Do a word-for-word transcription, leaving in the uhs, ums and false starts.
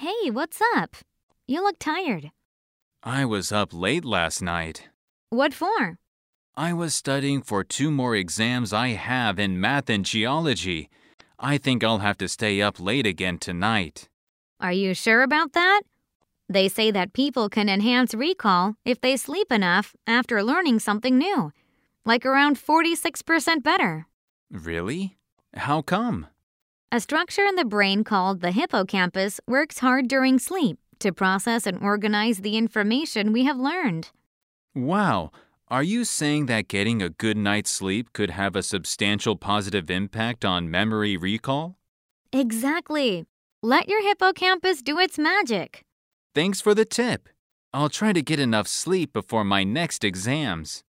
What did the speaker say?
Hey, what's up? You look tired. I was up late last night. What for? I was studying for two more exams I have in math and geology. I think I'll have to stay up late again tonight. Are you sure about that? They say that people can enhance recall if they sleep enough after learning something new, like around forty-six percent better. Really? How come? A structure in the brain called the hippocampus works hard during sleep to process and organize the information we have learned. Wow, are you saying that getting a good night's sleep could have a substantial positive impact on memory recall? Exactly. Let your hippocampus do its magic. Thanks for the tip. I'll try to get enough sleep before my next exams.